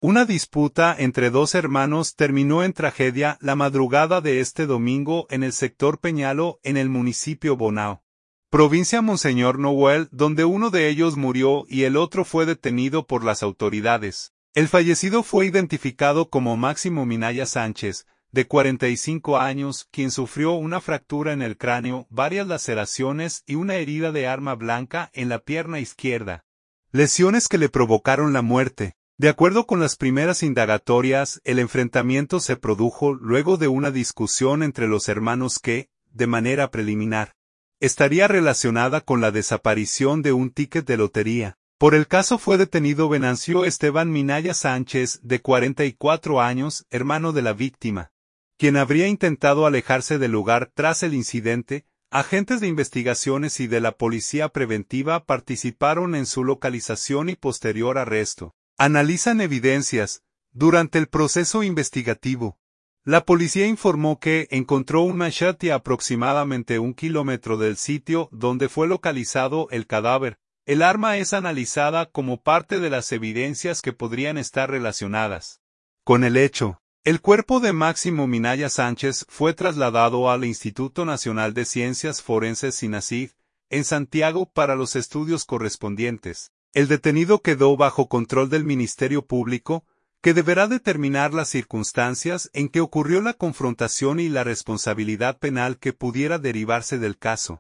Una disputa entre dos hermanos terminó en tragedia la madrugada de este domingo en el sector Peñalo, en el municipio Bonao, provincia Monseñor Noel, donde uno de ellos murió y el otro fue detenido por las autoridades. El fallecido fue identificado como Máximo Minaya Sánchez, de 45 años, quien sufrió una fractura en el cráneo, varias laceraciones y una herida de arma blanca en la pierna izquierda. Lesiones que le provocaron la muerte. De acuerdo con las primeras indagatorias, el enfrentamiento se produjo luego de una discusión entre los hermanos que, de manera preliminar, estaría relacionada con la desaparición de un ticket de lotería. Por el caso fue detenido Venancio Esteban Minaya Sánchez, de 44 años, hermano de la víctima, quien habría intentado alejarse del lugar tras el incidente. Agentes de investigaciones y de la policía preventiva participaron en su localización y posterior arresto. Analizan evidencias. Durante el proceso investigativo, la policía informó que encontró un machete a aproximadamente 1 kilómetro del sitio donde fue localizado el cadáver. El arma es analizada como parte de las evidencias que podrían estar relacionadas con el hecho. El cuerpo de Máximo Minaya Sánchez fue trasladado al Instituto Nacional de Ciencias Forenses INACIF, en Santiago para los estudios correspondientes. El detenido quedó bajo control del Ministerio Público, que deberá determinar las circunstancias en que ocurrió la confrontación y la responsabilidad penal que pudiera derivarse del caso.